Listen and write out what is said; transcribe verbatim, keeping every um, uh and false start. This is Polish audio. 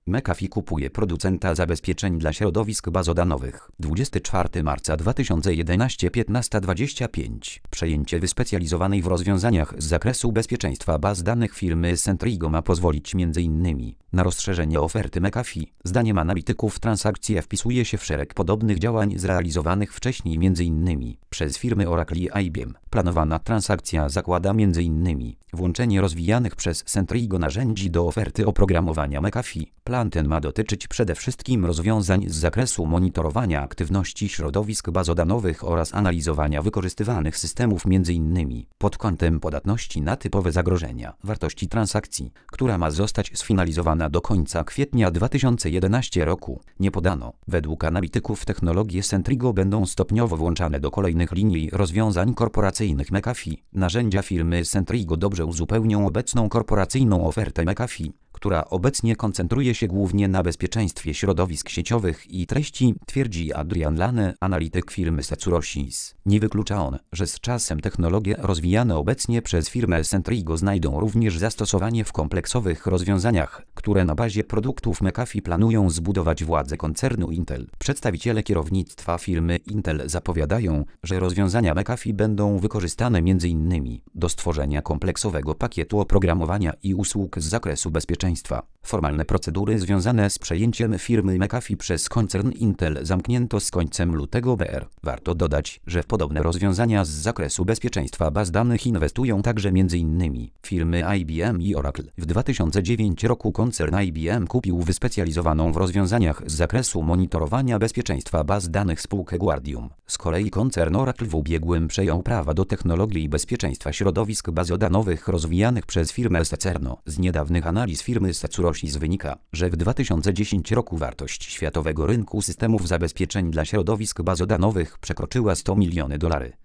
McAfee kupuje producenta zabezpieczeń dla środowisk bazodanowych. dwudziestego czwartego marca dwa tysiące jedenastego, piętnasta dwadzieścia pięć. Przejęcie wyspecjalizowanej w rozwiązaniach z zakresu bezpieczeństwa baz danych firmy Centrigo ma pozwolić m.in. na rozszerzenie oferty McAfee. Zdaniem analityków transakcja wpisuje się w szereg podobnych działań zrealizowanych wcześniej m.in. przez firmy Oracle i I B M. Planowana transakcja zakłada m.in. włączenie rozwijanych przez Centrigo narzędzi do oferty oprogramowania McAfee. Plan ten ma dotyczyć przede wszystkim rozwiązań z zakresu monitorowania aktywności środowisk bazodanowych oraz analizowania wykorzystywanych systemów m.in. pod kątem podatności na typowe zagrożenia. Wartości transakcji, która ma zostać sfinalizowana do końca kwietnia dwa tysiące jedenastego roku, nie podano. Według analityków technologie Centrigo będą stopniowo włączane do kolejnych linii rozwiązań korporacyjnych McAfee. Narzędzia firmy Centrigo dobrze uzupełnią obecną korporacyjną ofertę McAfee, która obecnie koncentruje się głównie na bezpieczeństwie środowisk sieciowych i treści, twierdzi Adrian Lane, analityk firmy Securosys. Nie wyklucza on, że z czasem technologie rozwijane obecnie przez firmę Centrigo znajdą również zastosowanie w kompleksowych rozwiązaniach, które na bazie produktów McAfee planują zbudować władze koncernu Intel. Przedstawiciele kierownictwa firmy Intel zapowiadają, że rozwiązania McAfee będą wykorzystane m.in. do stworzenia kompleksowego pakietu oprogramowania i usług z zakresu bezpieczeństwa. Formalne procedury związane z przejęciem firmy McAfee przez koncern Intel zamknięto z końcem lutego B R. Warto dodać, że w podobne rozwiązania z zakresu bezpieczeństwa baz danych inwestują także m.in. firmy I B M i Oracle. W dwa tysiące dziewiątym roku koncern I B M kupił wyspecjalizowaną w rozwiązaniach z zakresu monitorowania bezpieczeństwa baz danych spółkę Guardium. Z kolei koncern Oracle w ubiegłym przejął prawa do technologii bezpieczeństwa środowisk bazodanowych rozwijanych przez firmę Secerno. Z niedawnych analiz firmy Securosys wynika, że w dwa tysiące dziesiątym roku wartość światowego rynku systemów zabezpieczeń dla środowisk bazodanowych przekroczyła sto milionów dolarów.